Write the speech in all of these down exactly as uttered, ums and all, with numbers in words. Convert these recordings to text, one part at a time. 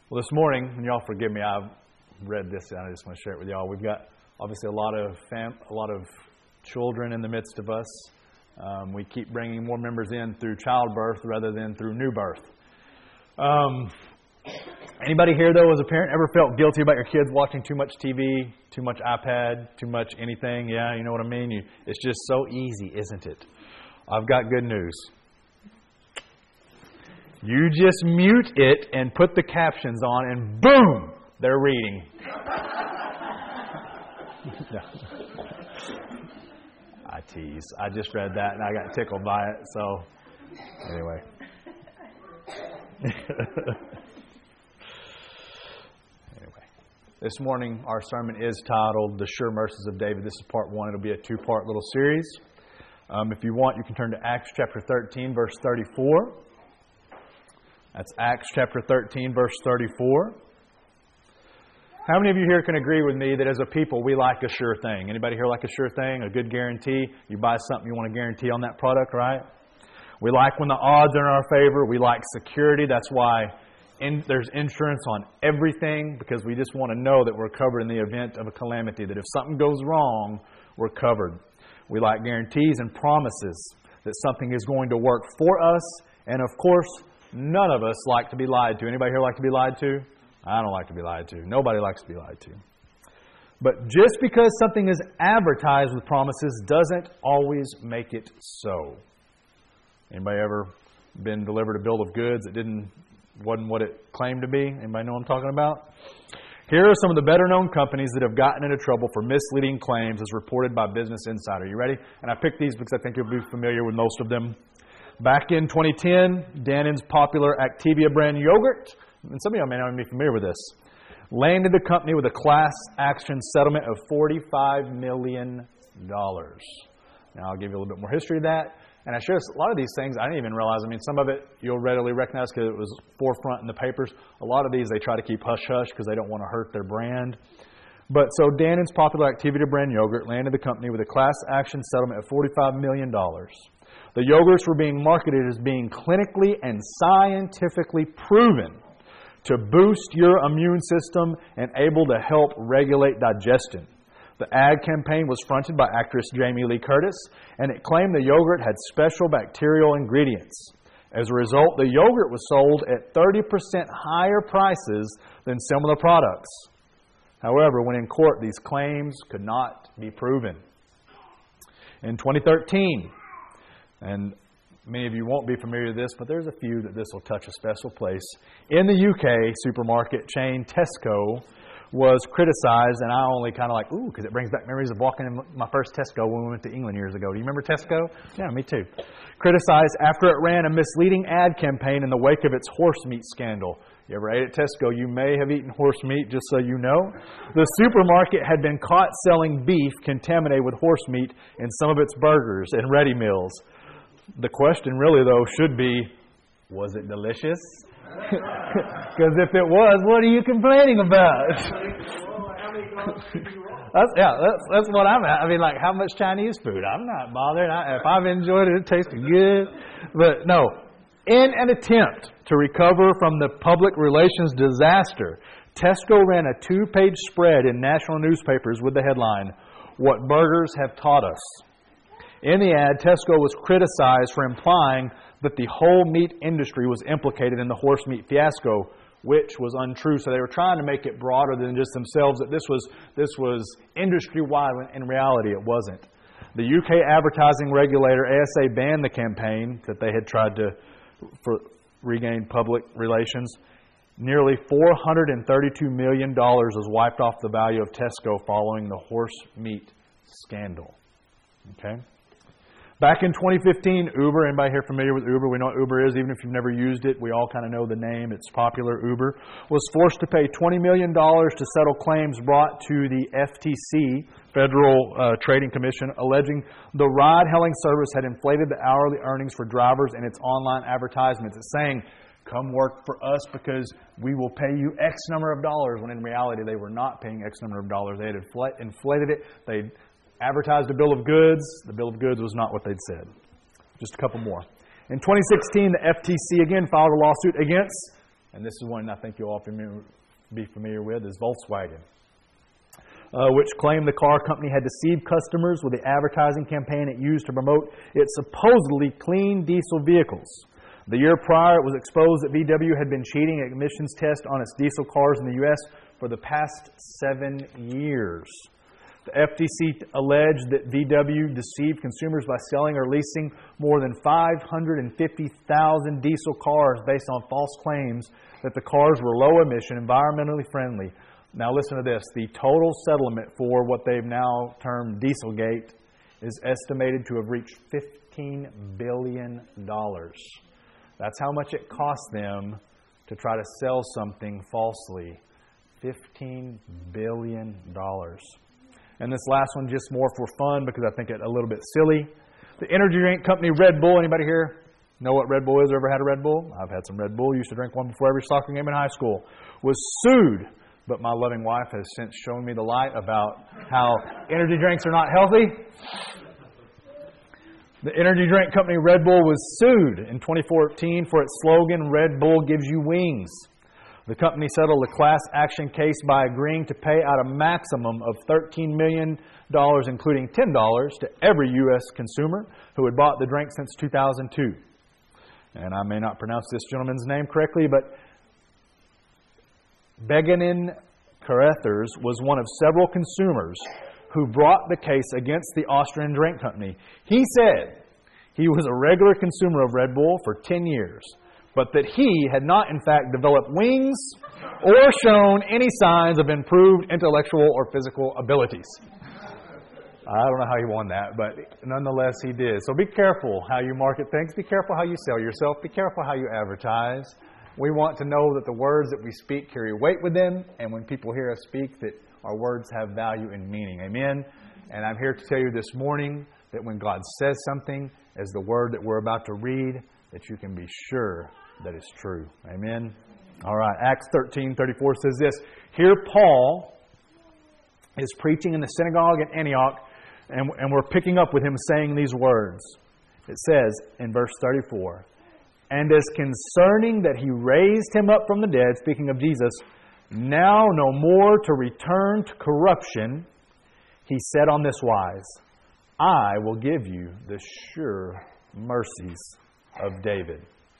Well, this morning, and y'all forgive me, I've read this and I just want to share it with y'all. We've got obviously a lot of fam- a lot of children in the midst of us. Um, we keep bringing more members in through childbirth rather than through new birth. Um, anybody here, though, as a parent, ever felt guilty about your kids watching too much T V, too much iPad, too much anything? Yeah, you know what I mean? You, it's just so easy, isn't it? I've got good news. You just mute it and put the captions on, and boom, they're reading. No. I tease. I just read that and I got tickled by it. So, anyway. Anyway. This morning, our sermon is titled The Sure Mercies of David. This is part one. It'll be a two-part little series. Um, if you want, you can turn to Acts chapter thirteen, verse thirty-four. That's Acts chapter thirteen, verse thirty-four. How many of you here can agree with me that as a people, we like a sure thing? Anybody here like a sure thing, a good guarantee? You buy something, you want a guarantee on that product, right? We like when the odds are in our favor. We like security. That's why in, there's insurance on everything, because we just want to know that we're covered in the event of a calamity, that if something goes wrong, we're covered. We like guarantees and promises that something is going to work for us. And of course, none of us like to be lied to. Anybody here like to be lied to? I don't like to be lied to. Nobody likes to be lied to. But just because something is advertised with promises doesn't always make it so. Anybody ever been delivered a bill of goods that didn't wasn't what it claimed to be? Anybody know what I'm talking about? Here are some of the better-known companies that have gotten into trouble for misleading claims as reported by Business Insider. You ready? And I picked these because I think you'll be familiar with most of them. Back in twenty ten, Danon's popular Activia brand yogurt, and some of y'all may not be familiar with this, landed the company with a class action settlement of forty-five million dollars. Now, I'll give you a little bit more history of that. And I share a lot of these things, I didn't even realize. I mean, some of it you'll readily recognize because it was forefront in the papers. A lot of these they try to keep hush-hush because they don't want to hurt their brand. But so Danon's popular Activia brand yogurt landed the company with a class action settlement of forty-five million dollars. The yogurts were being marketed as being clinically and scientifically proven to boost your immune system and able to help regulate digestion. The ad campaign was fronted by actress Jamie Lee Curtis, and it claimed the yogurt had special bacterial ingredients. As a result, the yogurt was sold at thirty percent higher prices than similar products. However, when in court, these claims could not be proven. In twenty thirteen, and many of you won't be familiar with this, but there's a few that this will touch a special place. In the U K, supermarket chain Tesco was criticized, and I only kind of like, ooh, because it brings back memories of walking in my first Tesco when we went to England years ago. Do you remember Tesco? Yeah, me too. Criticized after it ran a misleading ad campaign in the wake of its horse meat scandal. You ever ate at Tesco? You may have eaten horse meat, just so you know. The supermarket had been caught selling beef contaminated with horse meat in some of its burgers and ready meals. The question really, though, should be, was it delicious? Because if it was, what are you complaining about? that's, yeah, that's, that's what I'm at. I mean, like, how much Chinese food? I'm not bothered. I, if I've enjoyed it, it tasted good. But no, in an attempt to recover from the public relations disaster, Tesco ran a two-page spread in national newspapers with the headline, "What Burgers Have Taught Us." In the ad, Tesco was criticized for implying that the whole meat industry was implicated in the horse meat fiasco, which was untrue. So they were trying to make it broader than just themselves, that this was this was industry-wide, when in reality it wasn't. The U K advertising regulator A S A banned the campaign that they had tried to for regain public relations. Nearly four hundred thirty-two million dollars was wiped off the value of Tesco following the horse meat scandal. Okay? Back in twenty fifteen, Uber, anybody here familiar with Uber? We know what Uber is, even if you've never used it. We all kind of know the name. It's popular. Uber was forced to pay twenty million dollars to settle claims brought to the F T C, Federal uh, Trading Commission, alleging the ride-hailing service had inflated the hourly earnings for drivers in its online advertisements. It's saying, come work for us because we will pay you X number of dollars, when in reality they were not paying X number of dollars. They had infl- inflated it. They advertised a bill of goods. The bill of goods was not what they'd said. Just a couple more. In twenty sixteen, the F T C again filed a lawsuit against and this is one I think you'll all be familiar with, is Volkswagen, uh, which claimed the car company had deceived customers with the advertising campaign it used to promote its supposedly clean diesel vehicles. The year prior, it was exposed that V W had been cheating at emissions tests on its diesel cars in the U S for the past seven years. The F T C alleged that V W deceived consumers by selling or leasing more than five hundred fifty thousand diesel cars based on false claims that the cars were low emission, environmentally friendly. Now listen to this. The total settlement for what they've now termed Dieselgate is estimated to have reached fifteen billion dollars. That's how much it cost them to try to sell something falsely. fifteen billion dollars. And this last one just more for fun because I think it a little bit silly. The energy drink company Red Bull, anybody here know what Red Bull is or ever had a Red Bull? I've had some Red Bull. Used to drink one before every soccer game in high school. Was sued, but my loving wife has since shown me the light about how energy drinks are not healthy. The energy drink company Red Bull was sued in twenty fourteen for its slogan, "Red Bull gives you wings." The company settled a class action case by agreeing to pay out a maximum of thirteen million dollars, including ten dollars, to every U S consumer who had bought the drink since two thousand two. And I may not pronounce this gentleman's name correctly, but Beganin Carruthers was one of several consumers who brought the case against the Austrian drink company. He said he was a regular consumer of Red Bull for ten years. But that he had not, in fact, developed wings or shown any signs of improved intellectual or physical abilities. I don't know how he won that, but nonetheless he did. So be careful how you market things. Be careful how you sell yourself. Be careful how you advertise. We want to know that the words that we speak carry weight with them, and when people hear us speak, that our words have value and meaning. Amen? And I'm here to tell you this morning that when God says something, as the word that we're about to read, that you can be sure that is true. Amen? All right. Acts thirteen thirty-four says this. Here Paul is preaching in the synagogue in Antioch, and, and we're picking up with him saying these words. It says in verse thirty-four, "And as concerning that he raised him up from the dead," speaking of Jesus, "now no more to return to corruption, he said on this wise, I will give you the sure mercies of David."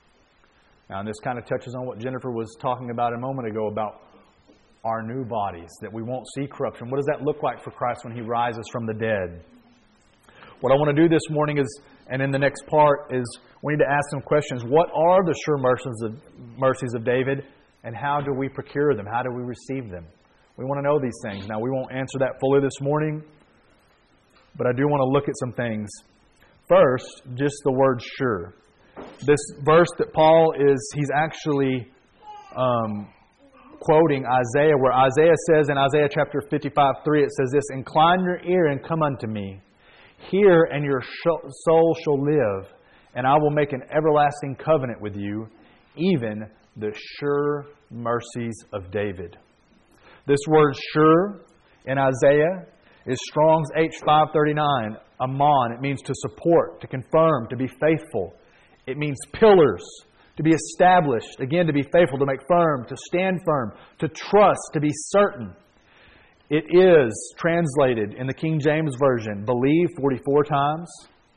Now, and this kind of touches on what Jennifer was talking about a moment ago about our new bodies, that we won't see corruption. What does that look like for Christ when He rises from the dead? What I want to do this morning is, and in the next part, is we need to ask some questions. What are the sure mercies of, mercies of David, and how do we procure them? How do we receive them? We want to know these things. Now, we won't answer that fully this morning, but I do want to look at some things. First, just the word sure. This verse that Paul is, he's actually um, quoting Isaiah, where Isaiah says in Isaiah chapter fifty-five three, it says this, "Incline your ear and come unto me. Hear, and your soul shall live, and I will make an everlasting covenant with you, even the sure mercies of David." This word sure in Isaiah is Strong's H five thirty-nine, amon. It means to support, to confirm, to be faithful. It means pillars, to be established, again, to be faithful, to make firm, to stand firm, to trust, to be certain. It is translated in the King James Version, believe forty-four times.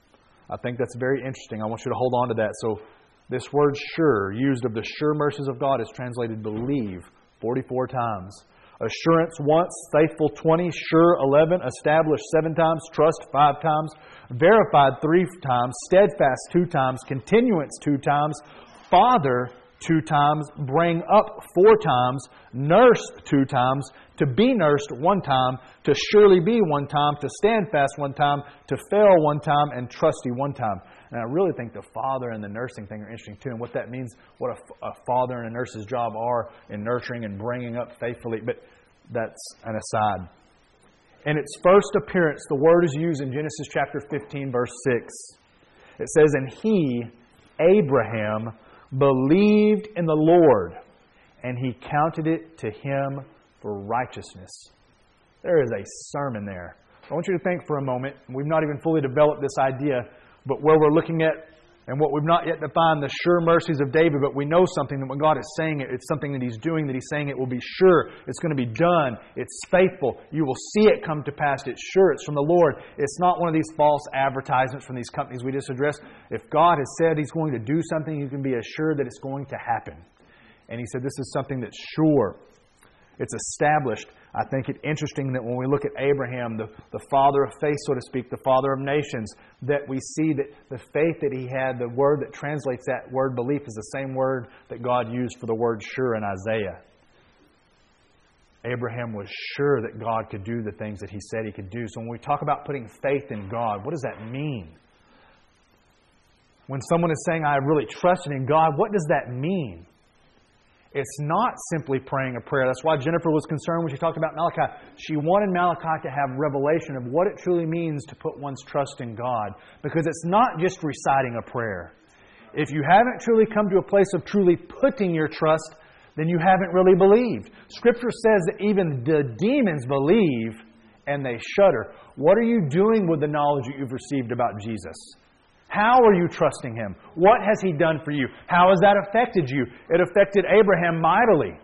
I think that's very interesting. I want you to hold on to that. So this word sure, used of the sure mercies of God, is translated believe forty-four times. Assurance once, faithful twenty, sure eleven, established seven times, trust five times, verified three times, steadfast two times, continuance two times, father two times, bring up four times, nurse two times, to be nursed one time, to surely be one time, to stand fast one time, to fail one time, and trusty one time. And I really think the father and the nursing thing are interesting too, and what that means, what a, a father and a nurse's job are in nurturing and bringing up faithfully. But that's an aside. In its first appearance, the word is used in Genesis chapter fifteen, verse six. It says, "And he, Abraham, believed in the Lord, and He counted it to him for righteousness." There is a sermon there. I want you to think for a moment. We've not even fully developed this idea, but where we're looking at And what we've not yet defined, the sure mercies of David, but we know something, that when God is saying it, it's something that He's doing, that He's saying it will be sure. It's going to be done. It's faithful. You will see it come to pass. It's sure. It's from the Lord. It's not one of these false advertisements from these companies we just addressed. If God has said He's going to do something, you can be assured that it's going to happen. And He said this is something that's sure. It's established. I think it interesting that when we look at Abraham, the, the father of faith, so to speak, the father of nations, that we see that the faith that he had, the word that translates that word belief, is the same word that God used for the word sure in Isaiah. Abraham was sure that God could do the things that he said He could do. So when we talk about putting faith in God, what does that mean? When someone is saying, I really trusted in God, what does that mean? It's not simply praying a prayer. That's why Jennifer was concerned when she talked about Malachi. She wanted Malachi to have revelation of what it truly means to put one's trust in God. Because it's not just reciting a prayer. If you haven't truly come to a place of truly putting your trust, then you haven't really believed. Scripture says that even the demons believe and they shudder. What are you doing with the knowledge that you've received about Jesus? How are you trusting Him? What has He done for you? How has that affected you? It affected Abraham mightily.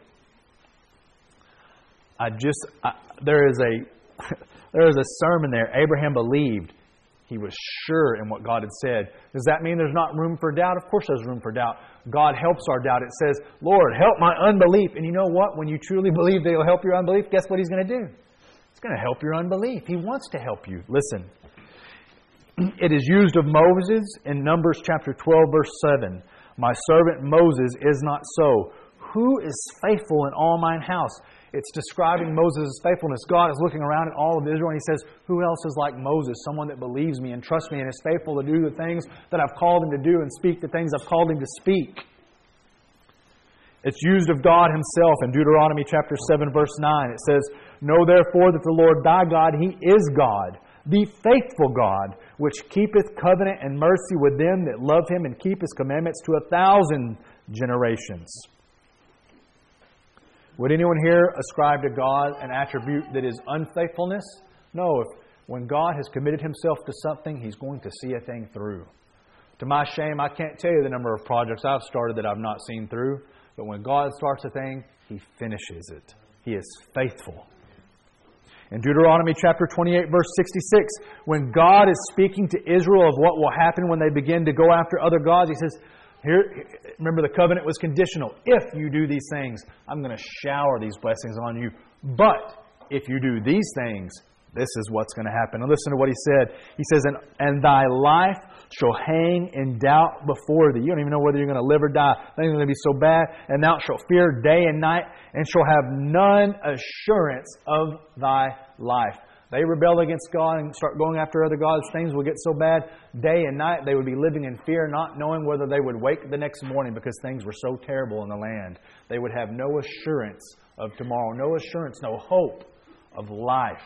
I just I, there is a there is a sermon there. Abraham believed. He was sure in what God had said. Does that mean there's not room for doubt? Of course there's room for doubt. God helps our doubt. It says, Lord, help my unbelief. And you know what? When you truly believe that He'll help your unbelief, guess what He's going to do? He's going to help your unbelief. He wants to help you. Listen. It is used of Moses in Numbers chapter twelve, verse seven. My servant Moses is not so. Who is faithful in all mine house? It's describing Moses' faithfulness. God is looking around at all of Israel and He says, who else is like Moses? Someone that believes me and trusts me and is faithful to do the things that I've called him to do and speak the things I've called him to speak. It's used of God Himself in Deuteronomy chapter seven, verse nine. It says, know therefore that the Lord thy God, He is God, the faithful God, which keepeth covenant and mercy with them that love Him and keep His commandments to a thousand generations. Would anyone here ascribe to God an attribute that is unfaithfulness? No. If, when God has committed Himself to something, He's going to see a thing through. To my shame, I can't tell you the number of projects I've started that I've not seen through. But when God starts a thing, He finishes it. He is faithful. In Deuteronomy chapter twenty-eight, verse sixty-six, when God is speaking to Israel of what will happen when they begin to go after other gods, He says, "Here, remember the covenant was conditional. If you do these things, I'm going to shower these blessings on you. But if you do these things, this is what's going to happen." And listen to what He said. He says, and, and thy life shall hang in doubt before thee. You don't even know whether you're going to live or die. Things are going to be so bad. And thou shalt fear day and night, and shall have none assurance of thy life. They rebel against God and start going after other gods. Things will get so bad. Day and night they would be living in fear, not knowing whether they would wake the next morning because things were so terrible in the land. They would have no assurance of tomorrow, no assurance, no hope of life.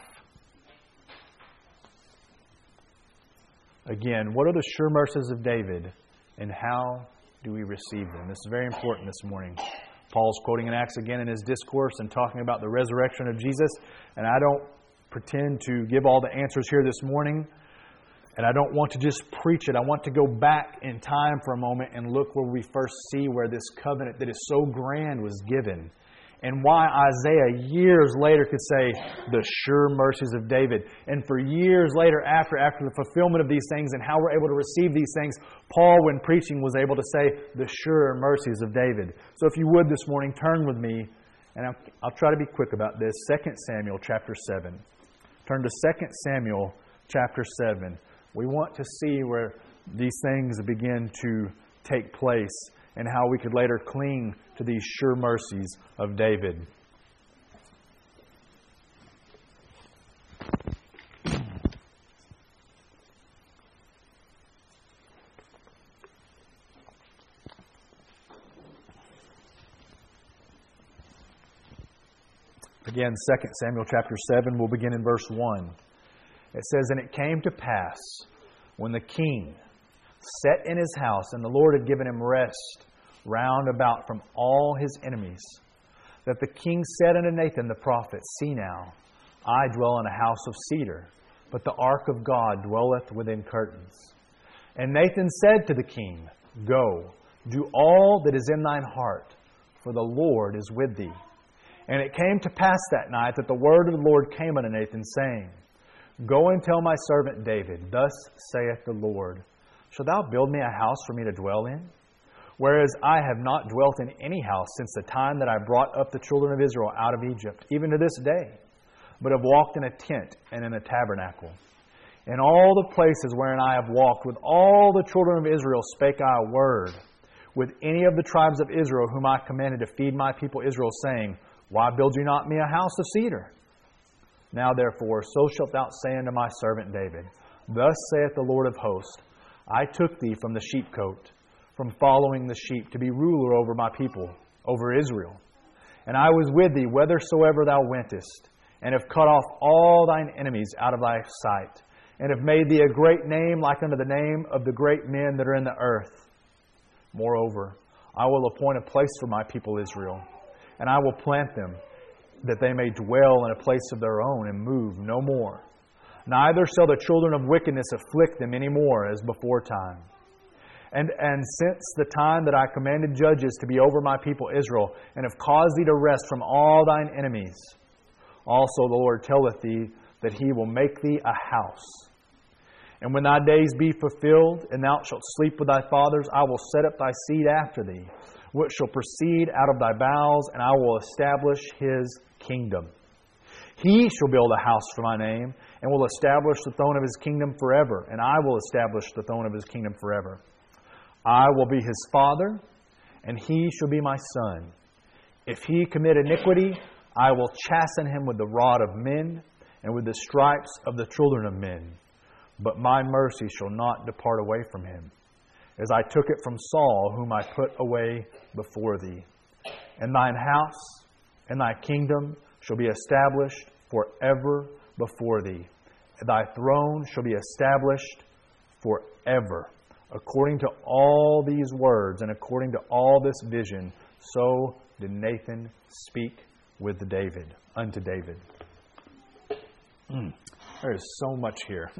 Again, what are the sure mercies of David, and how do we receive them? This is very important this morning. Paul's quoting in Acts again in his discourse and talking about the resurrection of Jesus. And I don't pretend to give all the answers here this morning. And I don't want to just preach it. I want to go back in time for a moment and look where we first see where this covenant that is so grand was given. And why Isaiah years later could say, the sure mercies of David. And for years later, after, after the fulfillment of these things and how we're able to receive these things, Paul, when preaching, was able to say, the sure mercies of David. So if you would this morning, turn with me, and I'll, I'll try to be quick about this. Second Samuel chapter seven. Turn to Second Samuel chapter seven. We want to see where these things begin to take place and how we could later cling to these sure mercies of David. Again, Second Samuel chapter seven, we'll begin in verse one. It says, and it came to pass, when the king sat in his house, and the Lord had given him rest round about from all his enemies, that the king said unto Nathan the prophet, see now, I dwell in a house of cedar, but the ark of God dwelleth within curtains. And Nathan said to the king, Go, do all that is in thine heart, for the Lord is with thee. And it came to pass that night that the word of the Lord came unto Nathan, saying, Go and tell my servant David, Thus saith the Lord, Shalt thou build me a house for me to dwell in? Whereas I have not dwelt in any house since the time that I brought up the children of Israel out of Egypt, even to this day, but have walked in a tent and in a tabernacle. In all the places wherein I have walked with all the children of Israel spake I a word with any of the tribes of Israel whom I commanded to feed my people Israel, saying, Why build you not me a house of cedar? Now therefore, so shalt thou say unto my servant David, Thus saith the Lord of hosts, I took thee from the sheepcote, from following the sheep, to be ruler over my people, over Israel. And I was with thee whithersoever thou wentest, and have cut off all thine enemies out of thy sight, and have made thee a great name like unto the name of the great men that are in the earth. Moreover, I will appoint a place for my people Israel, and I will plant them, that they may dwell in a place of their own, and move no more. Neither shall the children of wickedness afflict them any more as before time. And, and since the time that I commanded judges to be over my people Israel, and have caused thee to rest from all thine enemies, also the Lord telleth thee that He will make thee a house. And when thy days be fulfilled, and thou shalt sleep with thy fathers, I will set up thy seed after thee, which shall proceed out of thy bowels, and I will establish his kingdom. He shall build a house for my name, and will establish the throne of his kingdom forever, and I will establish the throne of his kingdom forever. I will be his father, and he shall be my son. If he commit iniquity, I will chasten him with the rod of men, and with the stripes of the children of men. But my mercy shall not depart away from him, as I took it from Saul, whom I put away before thee. And thine house and thy kingdom shall be established forever before thee. Thy throne shall be established forever. According to all these words and according to all this vision, so did Nathan speak with David, unto David. Mm, there is so much here.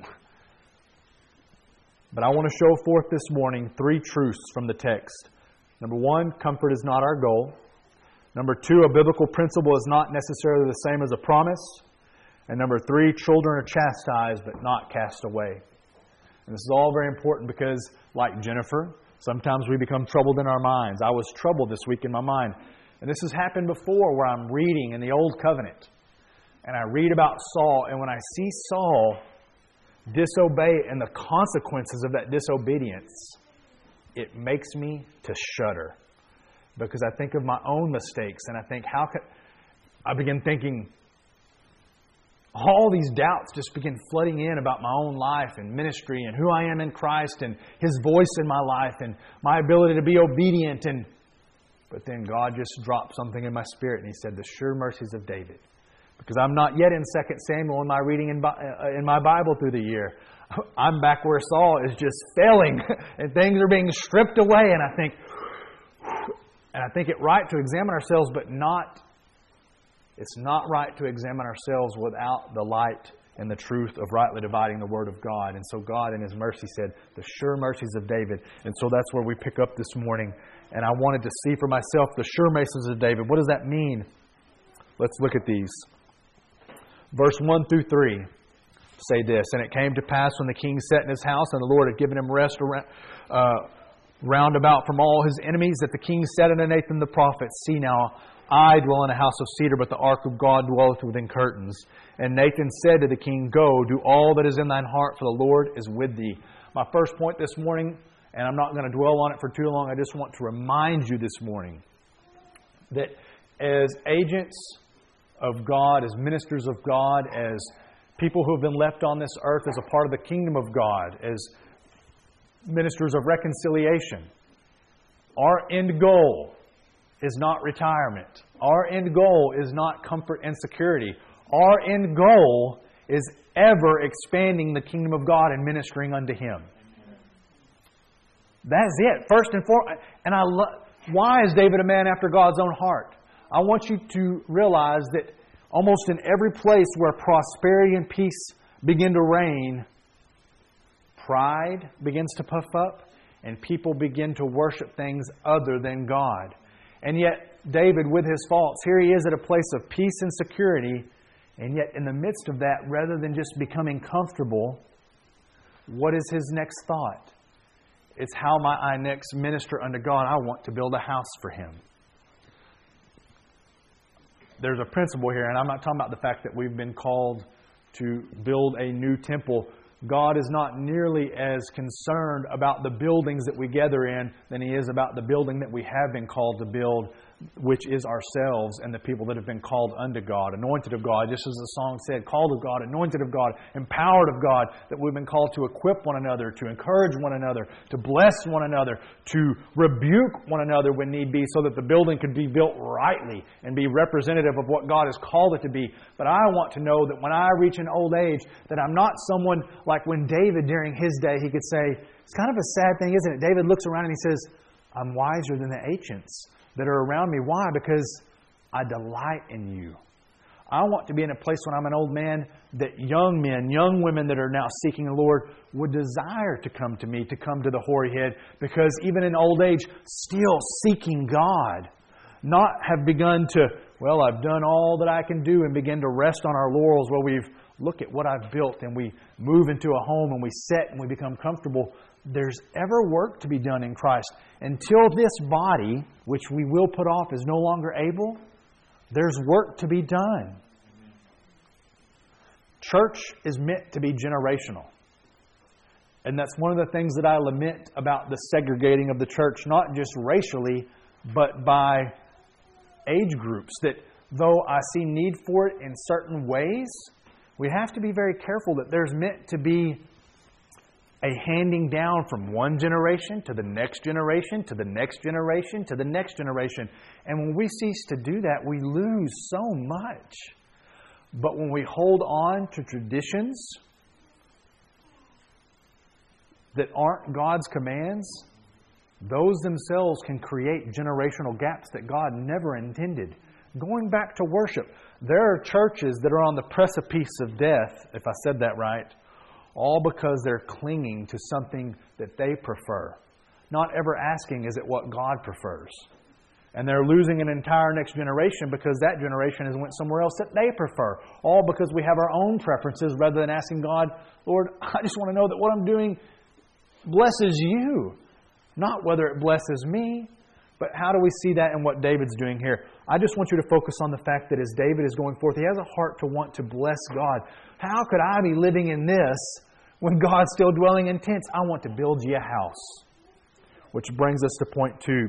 But I want to show forth this morning three truths from the text. Number one, comfort is not our goal. Number two, a biblical principle is not necessarily the same as a promise. And number three, children are chastised but not cast away. And this is all very important because, like Jennifer, sometimes we become troubled in our minds. I was troubled this week in my mind. And this has happened before where I'm reading in the Old Covenant. And I read about Saul, and when I see Saul disobey and the consequences of that disobedience, it makes me to shudder. Because I think of my own mistakes, and I think, how could... I begin thinking, all these doubts just begin flooding in about my own life and ministry and who I am in Christ and His voice in my life and my ability to be obedient. And But then God just dropped something in my spirit, and He said, the sure mercies of David. Because I'm not yet in Second Samuel in my reading in, in my Bible through the year. I'm back where Saul is just failing and things are being stripped away. And I think, and I think it right to examine ourselves, but not, it's not right to examine ourselves without the light and the truth of rightly dividing the Word of God. And so God in His mercy said, the sure mercies of David. And so that's where we pick up this morning. And I wanted to see for myself the sure mercies of David. What does that mean? Let's look at these. Verse one through three say this, and it came to pass when the king sat in his house, and the Lord had given him rest around, uh, round about from all his enemies, that the king said unto Nathan the prophet, See now, I dwell in a house of cedar, but the ark of God dwelleth within curtains. And Nathan said to the king, Go, do all that is in thine heart, for the Lord is with thee. My first point this morning, and I'm not going to dwell on it for too long, I just want to remind you this morning that as agents of God, as ministers of God, as people who have been left on this earth as a part of the kingdom of God, as ministers of reconciliation, our end goal is not retirement. Our end goal is not comfort and security. Our end goal is ever expanding the kingdom of God and ministering unto Him. That's it. First and foremost. And I love, why is David a man after God's own heart? I want you to realize that almost in every place where prosperity and peace begin to reign, pride begins to puff up and people begin to worship things other than God. And yet, David, with his faults, here he is at a place of peace and security. And yet, in the midst of that, rather than just becoming comfortable, what is his next thought? It's how might I next minister unto God? I want to build a house for Him. There's a principle here, and I'm not talking about the fact that we've been called to build a new temple. God is not nearly as concerned about the buildings that we gather in than He is about the building that we have been called to build, which is ourselves and the people that have been called unto God, anointed of God, just as the song said, called of God, anointed of God, empowered of God, that we've been called to equip one another, to encourage one another, to bless one another, to rebuke one another when need be, so that the building could be built rightly and be representative of what God has called it to be. But I want to know that when I reach an old age, that I'm not someone like when David during his day, he could say, it's kind of a sad thing, isn't it? David looks around and he says, I'm wiser than the ancients that are around me. Why? Because I delight in You. I want to be in a place when I'm an old man that young men, young women that are now seeking the Lord would desire to come to me, to come to the hoary head, because even in old age, still seeking God. Not have begun to, well, I've done all that I can do, and begin to rest on our laurels where we've look at what I've built and we move into a home and we sit and we become comfortable. There's ever work to be done in Christ. Until this body, which we will put off, is no longer able, there's work to be done. Church is meant to be generational. And that's one of the things that I lament about the segregating of the church, not just racially, but by age groups. That though I see need for it in certain ways, we have to be very careful that there's meant to be a handing down from one generation to the next generation, to the next generation, to the next generation. And when we cease to do that, we lose so much. But when we hold on to traditions that aren't God's commands, those themselves can create generational gaps that God never intended. Going back to worship, there are churches that are on the precipice of death, if I said that right, all because they're clinging to something that they prefer. Not ever asking, is it what God prefers? And they're losing an entire next generation because that generation has went somewhere else that they prefer. All because we have our own preferences rather than asking God, Lord, I just want to know that what I'm doing blesses You. Not whether it blesses me, but how do we see that in what David's doing here? I just want you to focus on the fact that as David is going forth, he has a heart to want to bless God. How could I be living in this when God's still dwelling in tents? I want to build You a house. Which brings us to point two.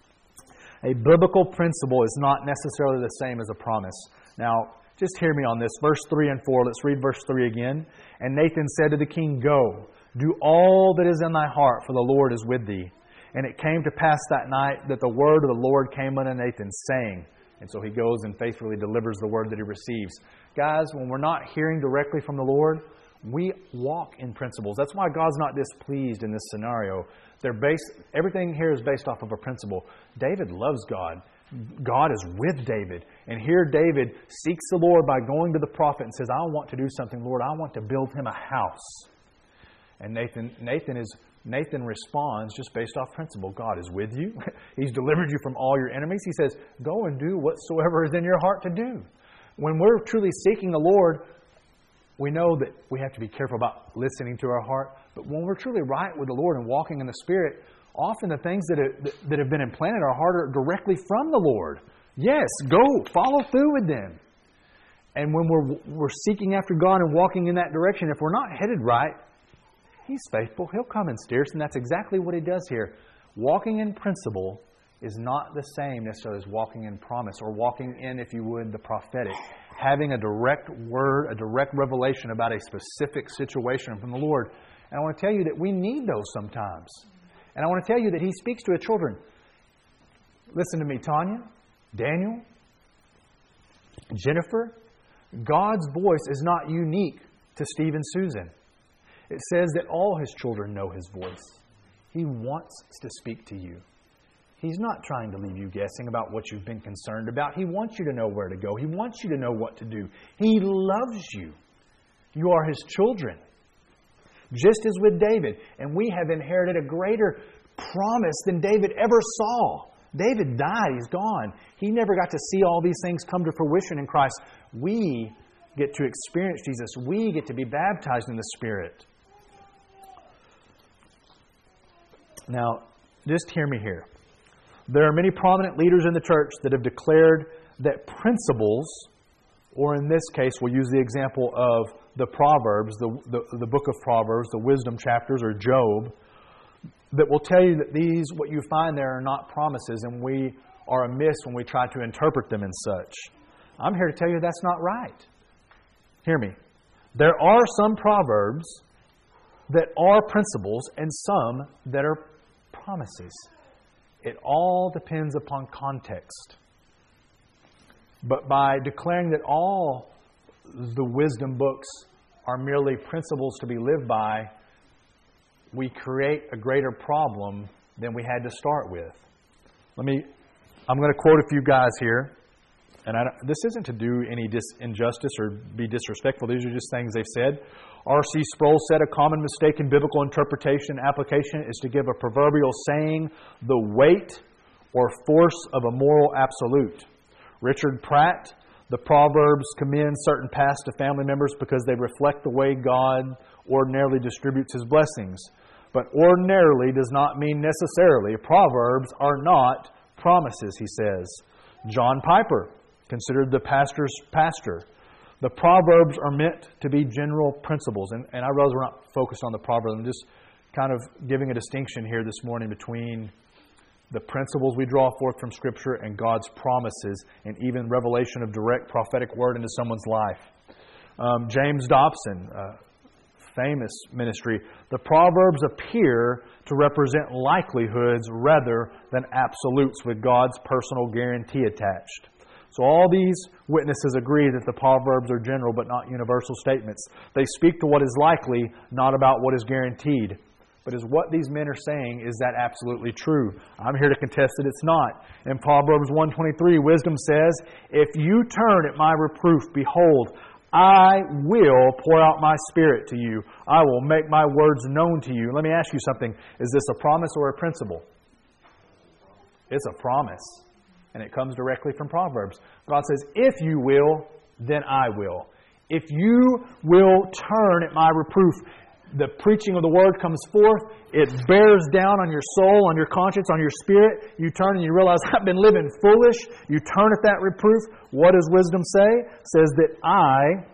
A biblical principle is not necessarily the same as a promise. Now, just hear me on this. Verse three and four. Let's read verse three again. And Nathan said to the king, Go, do all that is in thy heart, for the Lord is with thee. And it came to pass that night that the word of the Lord came unto Nathan, saying, and so he goes and faithfully delivers the word that he receives. Guys, when we're not hearing directly from the Lord, we walk in principles. That's why God's not displeased in this scenario. They're based, everything here is based off of a principle. David loves God. God is with David. And here David seeks the Lord by going to the prophet and says, I want to do something, Lord. I want to build him a house. And Nathan, Nathan is... Nathan responds just based off principle. God is with you. He's delivered you from all your enemies. He says, go and do whatsoever is in your heart to do. When we're truly seeking the Lord, we know that we have to be careful about listening to our heart. But when we're truly right with the Lord and walking in the Spirit, often the things that have, that have been implanted in our heart are directly from the Lord. Yes, go, follow through with them. And when we're, we're seeking after God and walking in that direction, if we're not headed right, He's faithful. He'll come and steer us, and that's exactly what He does here. Walking in principle is not the same necessarily as walking in promise or walking in, if you would, the prophetic. Having a direct word, a direct revelation about a specific situation from the Lord. And I want to tell you that we need those sometimes. And I want to tell you that He speaks to His children. Listen to me, Tanya, Daniel, Jennifer. God's voice is not unique to Steve and Susan. It says that all His children know His voice. He wants to speak to you. He's not trying to leave you guessing about what you've been concerned about. He wants you to know where to go. He wants you to know what to do. He loves you. You are His children. just as with David. And we have inherited a greater promise than David ever saw. David died. He's gone. He never got to see all these things come to fruition in Christ. We get to experience Jesus. We get to be baptized in the Spirit. Now, just hear me here. There are many prominent leaders in the church that have declared that principles, or in this case, we'll use the example of the Proverbs, the, the, the book of Proverbs, the wisdom chapters, or Job, that will tell you that these, what you find there, are not promises, and we are amiss when we try to interpret them and such. I'm here to tell you that's not right. Hear me. There are some proverbs that are principles and some that are promises. It all depends upon context. But by declaring that all the wisdom books are merely principles to be lived by, we create a greater problem than we had to start with. Let me, I'm going to quote a few guys here. And I, this isn't to do any dis, injustice or be disrespectful. These are just things they've said. R C Sproul said, a common mistake in biblical interpretation and application is to give a proverbial saying the weight or force of a moral absolute. Richard Pratt, the Proverbs commend certain past to family members because they reflect the way God ordinarily distributes His blessings. But ordinarily does not mean necessarily. Proverbs are not promises, he says. John Piper, considered the pastor's pastor. The Proverbs are meant to be general principles. And, and I realize we're not focused on the Proverbs. I'm just kind of giving a distinction here this morning between the principles we draw forth from Scripture and God's promises and even revelation of direct prophetic word into someone's life. Um, James Dobson, uh, famous ministry, the Proverbs appear to represent likelihoods rather than absolutes with God's personal guarantee attached. So all these witnesses agree that the Proverbs are general but not universal statements. They speak to what is likely, not about what is guaranteed. But is what these men are saying, is that absolutely true? I'm here to contest that it's not. In Proverbs one twenty-three, wisdom says, if you turn at my reproof, behold, I will pour out my Spirit to you. I will make my words known to you. Let me ask you something. Is this a promise or a principle? It's a promise. And it comes directly from Proverbs. God says, if you will, then I will. If you will turn at my reproof, the preaching of the Word comes forth. It bears down on your soul, on your conscience, on your spirit. You turn and you realize, I've been living foolish. You turn at that reproof. What does wisdom say? It says that I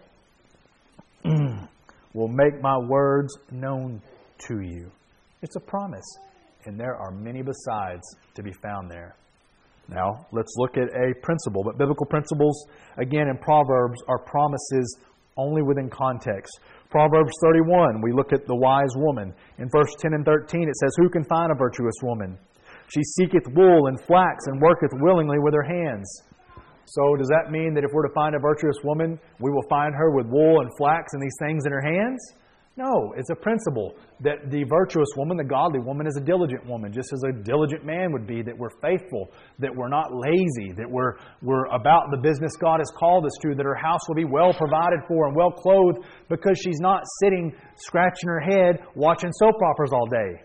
will make my words known to you. It's a promise. And there are many besides to be found there. Now, let's look at a principle. But biblical principles, again, in Proverbs, are promises only within context. Proverbs thirty-one, we look at the wise woman. In verse ten and thirteen, it says, who can find a virtuous woman? She seeketh wool and flax and worketh willingly with her hands. So does that mean that if we're to find a virtuous woman, we will find her with wool and flax and these things in her hands? No, it's a principle that the virtuous woman, the godly woman, is a diligent woman, just as a diligent man would be, that we're faithful, that we're not lazy, that we're, we're about the business God has called us to, that her house will be well provided for and well clothed because she's not sitting scratching her head watching soap operas all day.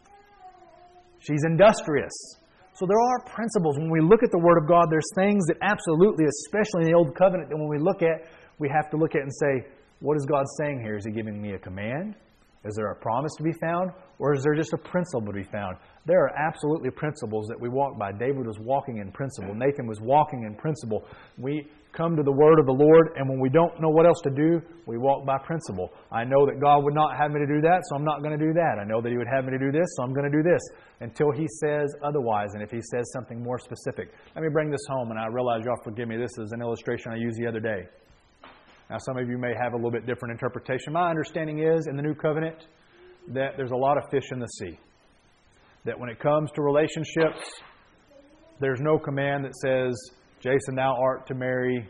She's industrious. So there are principles. When we look at the Word of God, there's things that absolutely, especially in the Old Covenant, that when we look at, we have to look at and say, what is God saying here? Is He giving me a command? Is there a promise to be found? Or is there just a principle to be found? There are absolutely principles that we walk by. David was walking in principle. Nathan was walking in principle. We come to the Word of the Lord, and when we don't know what else to do, we walk by principle. I know that God would not have me to do that, so I'm not going to do that. I know that He would have me to do this, so I'm going to do this. Until He says otherwise, and if He says something more specific. Let me bring this home, and I realize y'all forgive me. This is an illustration I used the other day. Now, some of you may have a little bit different interpretation. My understanding is, in the New Covenant, that there's a lot of fish in the sea. That when it comes to relationships, there's no command that says, Jason, thou art to marry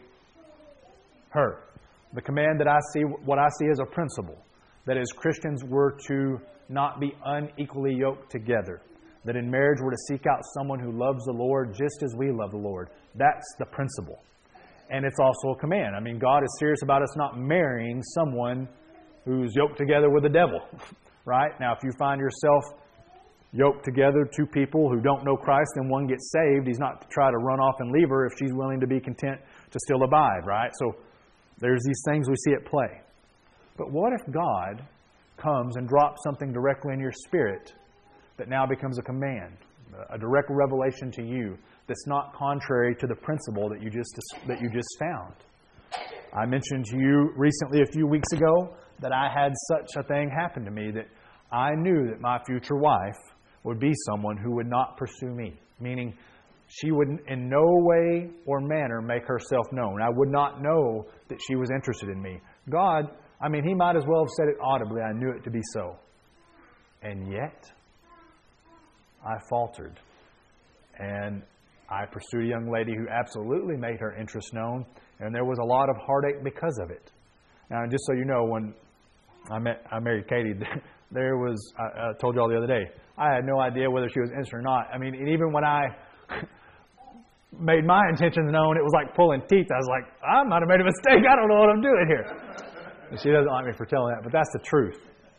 her. The command that I see, what I see as a principle, that as Christians we're to not be unequally yoked together. That in marriage we're to seek out someone who loves the Lord just as we love the Lord. That's the principle. And it's also a command. I mean, God is serious about us not marrying someone who's yoked together with the devil, right? Now, if you find yourself yoked together, two people who don't know Christ, then one gets saved. He's not to try to run off and leave her if she's willing to be content to still abide, right? So there's these things we see at play. But what if God comes and drops something directly in your spirit that now becomes a command, a direct revelation to you that's not contrary to the principle that you just that you just found? I mentioned to you recently, a few weeks ago, that I had such a thing happen to me that I knew that my future wife would be someone who would not pursue me, meaning she would in no way or manner make herself known. I would not know that she was interested in me. God, I mean, He might as well have said it audibly. I knew it to be so. And yet, I faltered. And I pursued a young lady who absolutely made her interest known, and there was a lot of heartache because of it. Now, just so you know, when I met, I married Katie, there was, I, I told you all the other day, I had no idea whether she was interested or not. I mean, and even when I made my intentions known, it was like pulling teeth. I was like, I might have made a mistake. I don't know what I'm doing here. And she doesn't like me for telling that, but that's the truth.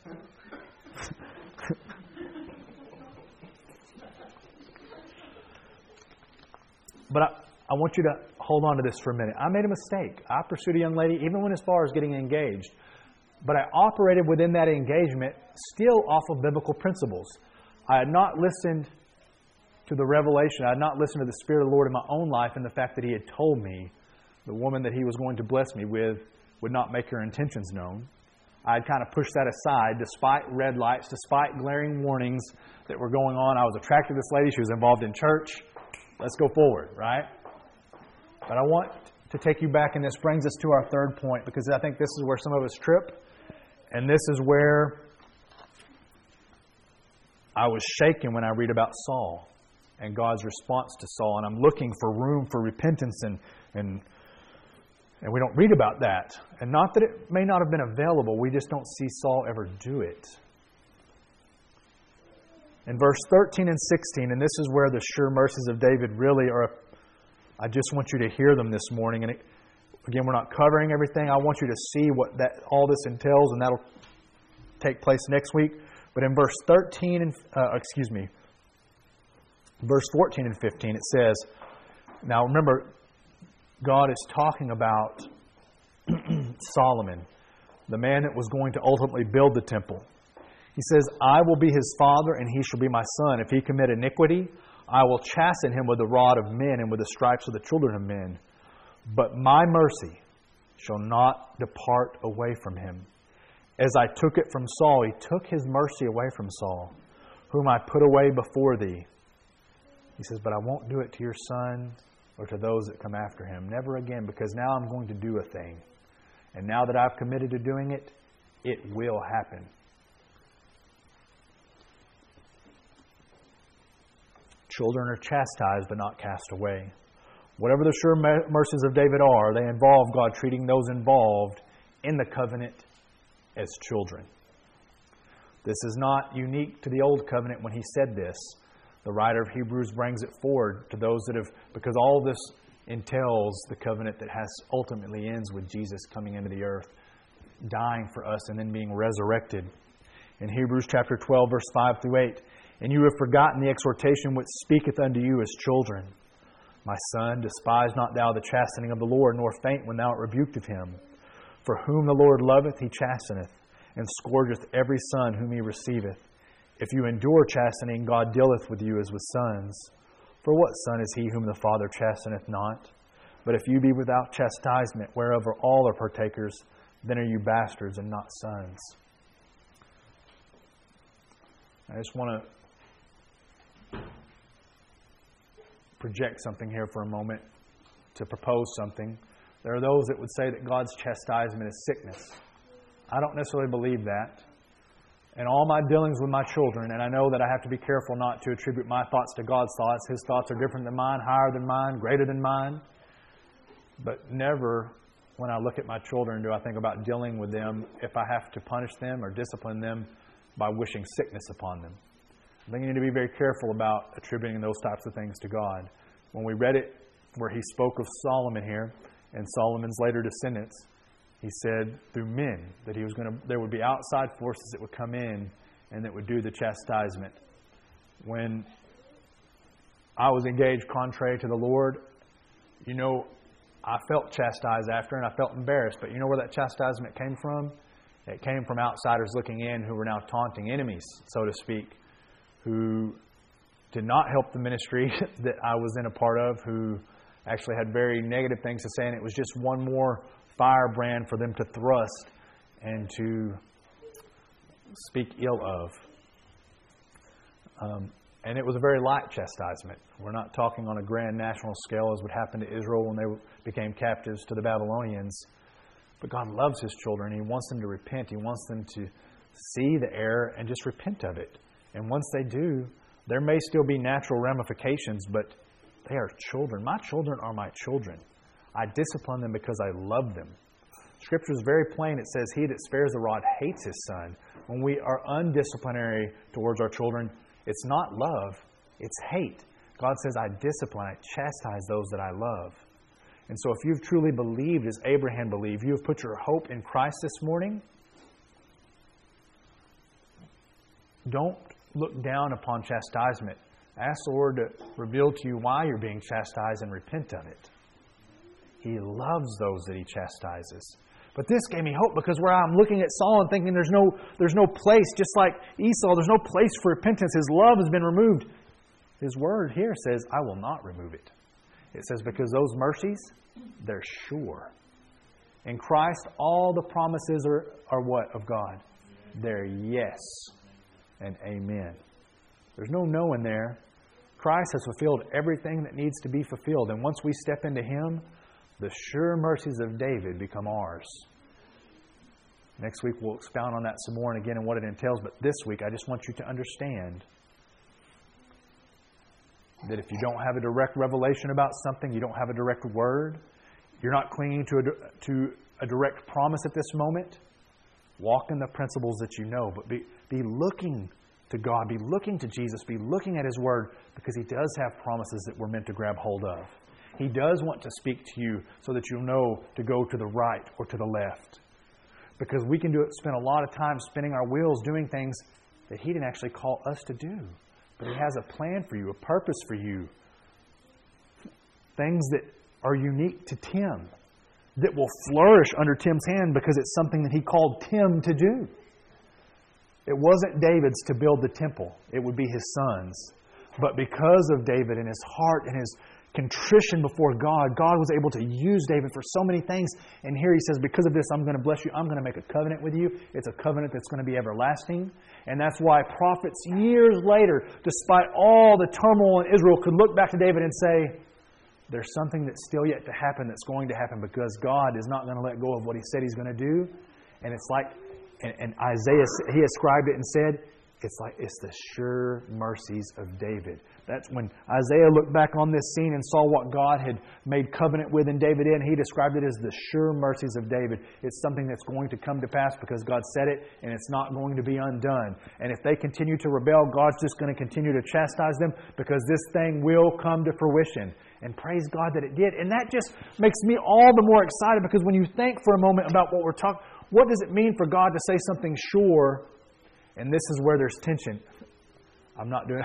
But I, I want you to hold on to this for a minute. I made a mistake. I pursued a young lady, even when as far as getting engaged. But I operated within that engagement still off of biblical principles. I had not listened to the revelation. I had not listened to the Spirit of the Lord in my own life and the fact that He had told me the woman that He was going to bless me with would not make her intentions known. I had kind of pushed that aside despite red lights, despite glaring warnings that were going on. I was attracted to this lady. She was involved in church. Let's go forward, right? But I want to take you back, and this brings us to our third point, because I think this is where some of us trip, and this is where I was shaken when I read about Saul and God's response to Saul, and I'm looking for room for repentance, and and and we don't read about that. And not that it may not have been available, we just don't see Saul ever do it. In verse thirteen and sixteen, and this is where the sure mercies of David really are, I just want you to hear them this morning. And it, again, we're not covering everything. I want you to see what that all this entails, and that'll take place next week. But in verse thirteen, and uh, excuse me, verse fourteen and fifteen, it says, now remember, God is talking about Solomon, the man that was going to ultimately build the temple. He says, I will be his father, and he shall be my son. If he commit iniquity, I will chasten him with the rod of men and with the stripes of the children of men. But my mercy shall not depart away from him. As I took it from Saul, He took His mercy away from Saul, whom I put away before thee. He says, but I won't do it to your son or to those that come after him. Never again, because now I'm going to do a thing. And now that I've committed to doing it, it will happen. Children are chastised but not cast away. Whatever the sure mercies of David are, they involve God treating those involved in the covenant as children. This is not unique to the Old Covenant when He said this. The writer of Hebrews brings it forward to those that have, because all this entails the covenant that has ultimately ends with Jesus coming into the earth, dying for us and then being resurrected. In Hebrews chapter twelve, verse five through eight, and you have forgotten the exhortation which speaketh unto you as children. My son, despise not thou the chastening of the Lord, nor faint when thou art rebuked of Him. For whom the Lord loveth, He chasteneth, and scourgeth every son whom He receiveth. If you endure chastening, God dealeth with you as with sons. For what son is he whom the Father chasteneth not? But if you be without chastisement, whereof all are partakers, then are you bastards and not sons. I just want to project something here for a moment, to propose something. There are those that would say that God's chastisement is sickness. I don't necessarily believe that. In all my dealings with my children, and I know that I have to be careful not to attribute my thoughts to God's thoughts. His thoughts are different than mine, higher than mine, greater than mine. But never, when I look at my children, do I think about dealing with them if I have to punish them or discipline them by wishing sickness upon them. I think you need to be very careful about attributing those types of things to God. When we read it, where He spoke of Solomon here, and Solomon's later descendants, He said through men that he was going to, there would be outside forces that would come in and that would do the chastisement. When I was engaged contrary to the Lord, you know, I felt chastised after and I felt embarrassed. But you know where that chastisement came from? It came from outsiders looking in who were now taunting enemies, so to speak, who did not help the ministry that I was in a part of, who actually had very negative things to say. And it was just one more firebrand for them to thrust and to speak ill of. Um, and it was a very light chastisement. We're not talking on a grand national scale as would happen to Israel when they became captives to the Babylonians. But God loves His children. He wants them to repent. He wants them to see the error and just repent of it. And once they do, there may still be natural ramifications, but they are children. My children are my children. I discipline them because I love them. Scripture is very plain. It says, he that spares the rod hates his son. When we are undisciplinary towards our children, it's not love, it's hate. God says, I discipline, I chastise those that I love. And so if you've truly believed as Abraham believed, you have put your hope in Christ this morning, don't look down upon chastisement. Ask the Lord to reveal to you why you're being chastised and repent of it. He loves those that He chastises. But this gave me hope because where I'm looking at Saul and thinking there's no, there's no place, just like Esau, there's no place for repentance. His love has been removed. His word here says, I will not remove it. It says, because those mercies, they're sure. In Christ, all the promises are, are what of God? They're yes and amen. There's no no in there. Christ has fulfilled everything that needs to be fulfilled. And once we step into Him, the sure mercies of David become ours. Next week we'll expound on that some more and again and what it entails. But this week I just want you to understand that if you don't have a direct revelation about something, you don't have a direct word, you're not clinging to a, to a direct promise at this moment, walk in the principles that you know. But be, be looking to God, be looking to Jesus, be looking at His Word, because He does have promises that we're meant to grab hold of. He does want to speak to you so that you'll know to go to the right or to the left. Because we can do it, spend a lot of time spinning our wheels doing things that He didn't actually call us to do. But He has a plan for you, a purpose for you. Things that are unique to Tim, that will flourish under Tim's hand because it's something that He called Tim to do. It wasn't David's to build the temple. It would be his son's. But because of David and his heart and his contrition before God, God was able to use David for so many things. And here He says, because of this, I'm going to bless you. I'm going to make a covenant with you. It's a covenant that's going to be everlasting. And that's why prophets years later, despite all the turmoil in Israel, could look back to David and say, there's something that's still yet to happen that's going to happen because God is not going to let go of what He said He's going to do. And it's like, and, and Isaiah, he ascribed it and said, it's like it's the sure mercies of David. That's when Isaiah looked back on this scene and saw what God had made covenant with in David in. He described it as the sure mercies of David. It's something that's going to come to pass because God said it, and it's not going to be undone. And if they continue to rebel, God's just going to continue to chastise them because this thing will come to fruition. And praise God that it did. And that just makes me all the more excited because when you think for a moment about what we're talking, what does it mean for God to say something sure? And this is where there's tension. I'm not doing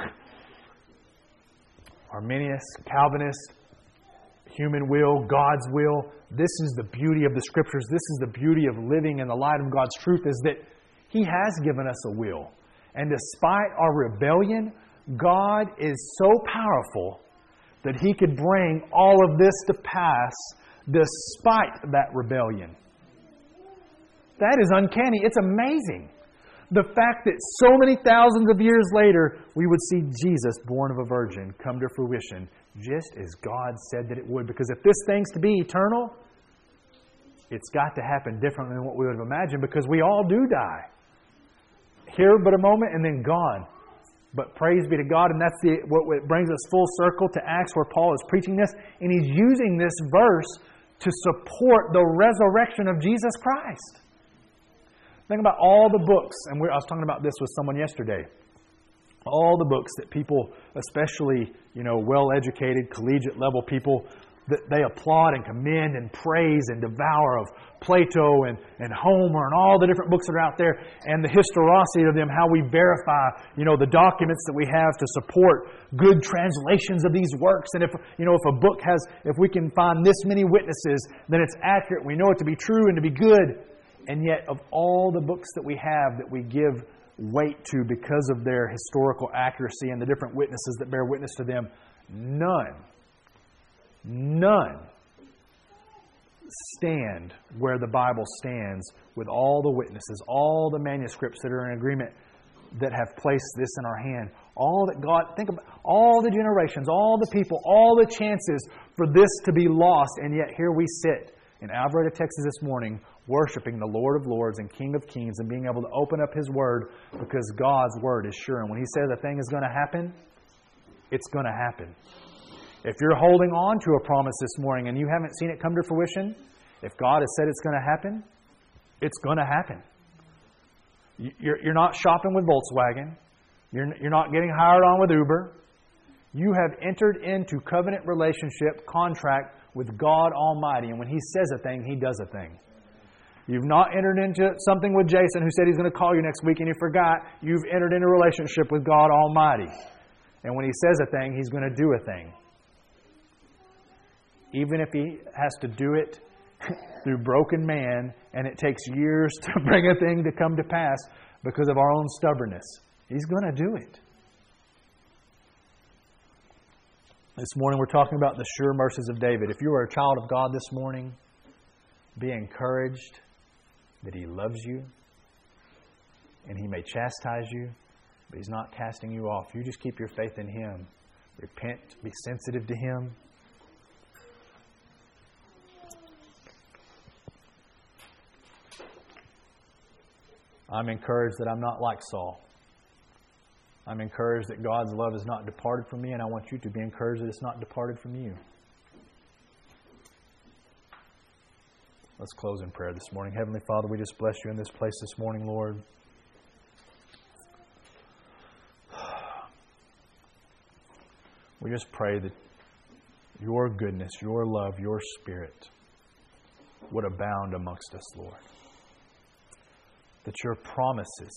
Arminius, Calvinist, human will, God's will. This is the beauty of the Scriptures. This is the beauty of living in the light of God's truth, is that He has given us a will. And despite our rebellion, God is so powerful that He could bring all of this to pass despite that rebellion. That is uncanny. It's amazing. The fact that so many thousands of years later, we would see Jesus, born of a virgin, come to fruition, just as God said that it would. Because if this thing's to be eternal, it's got to happen differently than what we would have imagined, because we all do die. Here but a moment and then gone. But praise be to God, and that's the what brings us full circle to Acts, where Paul is preaching this, and he's using this verse to support the resurrection of Jesus Christ. Think about all the books, and we're, I was talking about this with someone yesterday. All the books that people, especially, you know, well-educated, collegiate level people, that they applaud and commend and praise and devour of Plato and, and Homer and all the different books that are out there, and the historicity of them, how we verify, you know, the documents that we have to support good translations of these works. And if, you know, if a book has, if we can find this many witnesses, then it's accurate. We know it to be true and to be good. And yet, of all the books that we have that we give weight to because of their historical accuracy and the different witnesses that bear witness to them, none None stand where the Bible stands with all the witnesses, all the manuscripts that are in agreement that have placed this in our hand. All that God, think about all the generations, all the people, all the chances for this to be lost. And yet here we sit in Alvarado, Texas this morning, worshiping the Lord of Lords and King of Kings and being able to open up His Word because God's Word is sure. And when He says a thing is going to happen, it's going to happen. If you're holding on to a promise this morning and you haven't seen it come to fruition, if God has said it's going to happen, it's going to happen. You're, you're not shopping with Volkswagen. You're, you're not getting hired on with Uber. You have entered into covenant relationship, contract with God Almighty. And when He says a thing, He does a thing. You've not entered into something with Jason who said he's going to call you next week and you forgot. You've entered into a relationship with God Almighty. And when He says a thing, He's going to do a thing. Even if He has to do it through broken man and it takes years to bring a thing to come to pass because of our own stubbornness, He's going to do it. This morning we're talking about the sure mercies of David. If you are a child of God this morning, be encouraged that He loves you and He may chastise you, but He's not casting you off. You just keep your faith in Him. Repent, be sensitive to Him. I'm encouraged that I'm not like Saul. I'm encouraged that God's love is not departed from me, and I want you to be encouraged that it's not departed from you. Let's close in prayer this morning. Heavenly Father, we just bless You in this place this morning, Lord. We just pray that Your goodness, Your love, Your Spirit would abound amongst us, Lord. That Your promises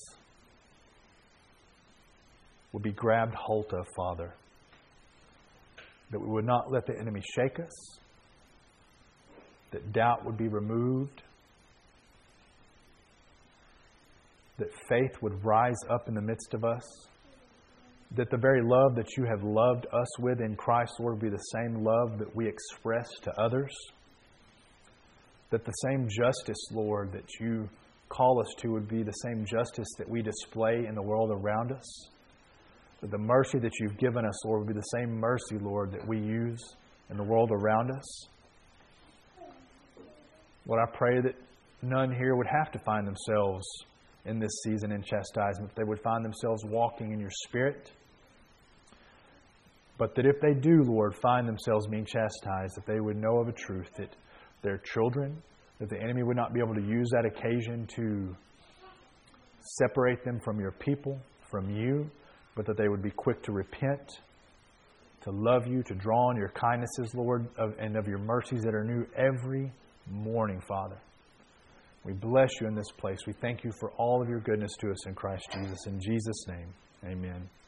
would be grabbed hold of, Father. That we would not let the enemy shake us. That doubt would be removed. That faith would rise up in the midst of us. That the very love that You have loved us with in Christ, Lord, would be the same love that we express to others. That the same justice, Lord, that You call us to would be the same justice that we display in the world around us. That the mercy that You've given us, Lord, would be the same mercy, Lord, that we use in the world around us. Lord, I pray that none here would have to find themselves in this season in chastisement. They would find themselves walking in Your Spirit. But that if they do, Lord, find themselves being chastised, that they would know of a truth that their children, that the enemy would not be able to use that occasion to separate them from Your people, from You, but that they would be quick to repent, to love You, to draw on Your kindnesses, Lord, of, and of Your mercies that are new every morning, Father. We bless You in this place. We thank You for all of Your goodness to us in Christ Jesus. In Jesus' name, amen.